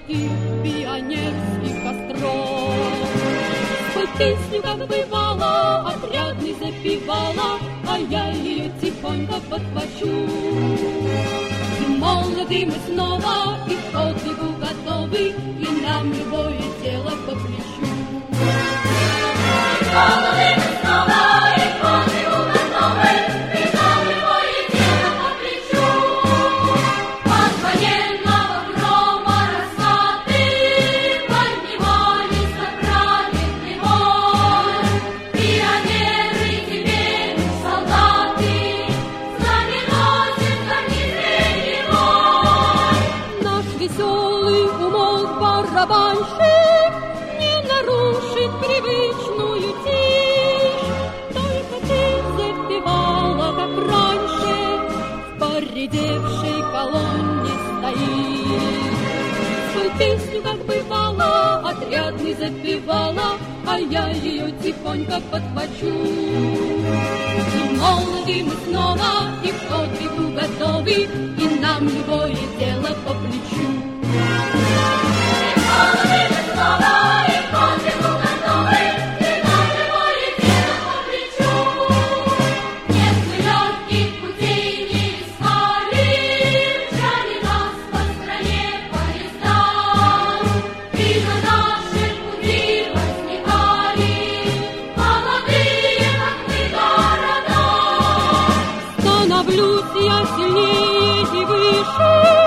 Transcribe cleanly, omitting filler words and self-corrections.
огоньки пионерских костров. Спой песню, как бывало, отрядный запевала, а я ее тихонько подхвачу. И молоды мы снова, и к подвигу готовы, и нам любое дело по плечу. Молоды мы снова, и к подвигу готовы, и нам любое дело по плечу. От военного грома раскаты поднимались на праведный бой. Пионеры теперь солдаты, знаменосец огнестрельный бой. Наш веселый умолк барабанщик не нарушит привычную тишь. Только ты запевала, как раньше, в поредевшей колонне стоишь. Свою песню, как бывало, отрядный запевала, а я ее тихонько подхвачу. И молоды мы снова, и к подвигу готовы, и нам любое дело по плечу. Молоды мы снова, и к подвигу готовы, и нам любое дело по плечу. Нет, мы легких путей не искали, мчали нас по стране поезда, и на наши пути возникали молодые, как мы, города. Становлюсь я сильнее и выше,